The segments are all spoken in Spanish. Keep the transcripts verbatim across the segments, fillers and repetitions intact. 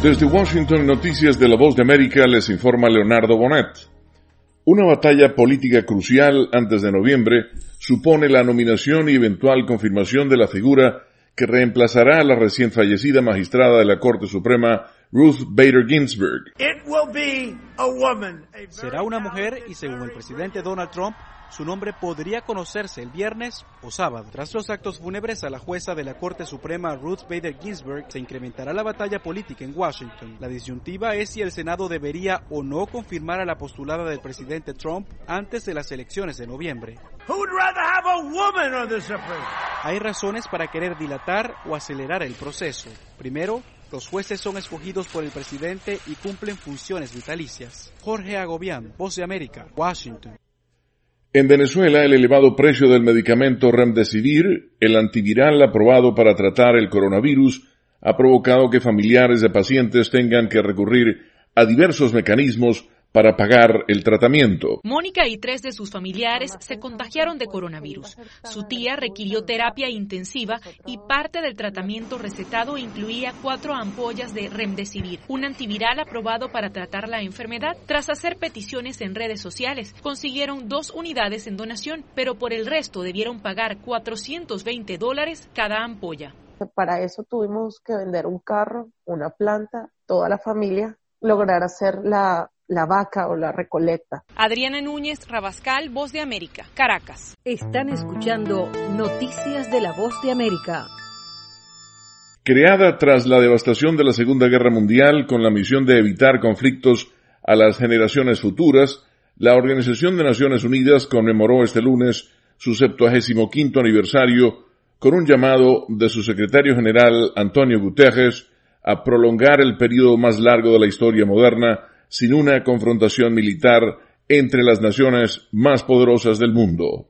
Desde Washington, Noticias de la Voz de América, les informa Leonardo Bonet. Una batalla política crucial antes de noviembre supone la nominación y eventual confirmación de la figura que reemplazará a la recién fallecida magistrada de la Corte Suprema, Ruth Bader Ginsburg. Será una mujer y, según el presidente Donald Trump, su nombre podría conocerse el viernes o sábado. Tras los actos fúnebres a la jueza de la Corte Suprema Ruth Bader Ginsburg, se incrementará la batalla política en Washington. La disyuntiva es si el Senado debería o no confirmar a la postulada del presidente Trump antes de las elecciones de noviembre. Hay razones para querer dilatar o acelerar el proceso. Primero, los jueces son escogidos por el presidente y cumplen funciones vitalicias. Jorge Agobián, Voz de América, Washington. En Venezuela, el elevado precio del medicamento Remdesivir, el antiviral aprobado para tratar el coronavirus, ha provocado que familiares de pacientes tengan que recurrir a diversos mecanismos para pagar el tratamiento. Mónica y tres de sus familiares se contagiaron de coronavirus. Su tía requirió terapia intensiva y parte del tratamiento recetado incluía cuatro ampollas de Remdesivir, un antiviral aprobado para tratar la enfermedad. Tras hacer peticiones en redes sociales, consiguieron dos unidades en donación, pero por el resto debieron pagar cuatrocientos veinte dólares cada ampolla. Para eso tuvimos que vender un carro, una planta, toda la familia, lograr hacer la la vaca o la recolecta. Adriana Núñez Rabascal, Voz de América, Caracas. Están escuchando Noticias de la Voz de América. Creada tras la devastación de la Segunda Guerra Mundial con la misión de evitar conflictos a las generaciones futuras, la Organización de Naciones Unidas conmemoró este lunes su septuagésimo quinto aniversario con un llamado de su secretario general Antonio Guterres a prolongar el periodo más largo de la historia moderna sin una confrontación militar entre las naciones más poderosas del mundo.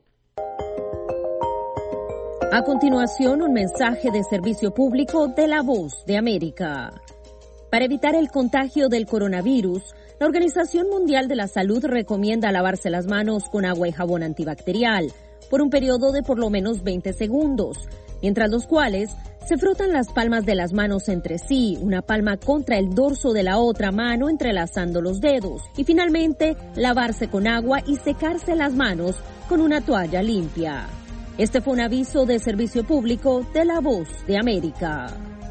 A continuación, un mensaje de servicio público de la Voz de América. Para evitar el contagio del coronavirus, la Organización Mundial de la Salud recomienda lavarse las manos con agua y jabón antibacterial por un periodo de por lo menos veinte segundos, mientras los cuales se frotan las palmas de las manos entre sí, una palma contra el dorso de la otra mano entrelazando los dedos, y finalmente lavarse con agua y secarse las manos con una toalla limpia. Este fue un aviso de servicio público de la Voz de América.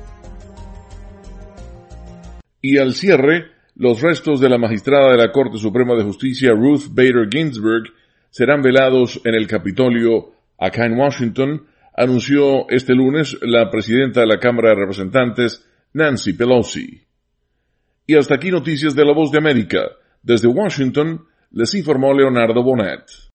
Y al cierre, los restos de la magistrada de la Corte Suprema de Justicia Ruth Bader Ginsburg serán velados en el Capitolio acá en Washington, anunció este lunes la presidenta de la Cámara de Representantes, Nancy Pelosi. Y hasta aquí Noticias de la Voz de América. Desde Washington, les informó Leonardo Bonet.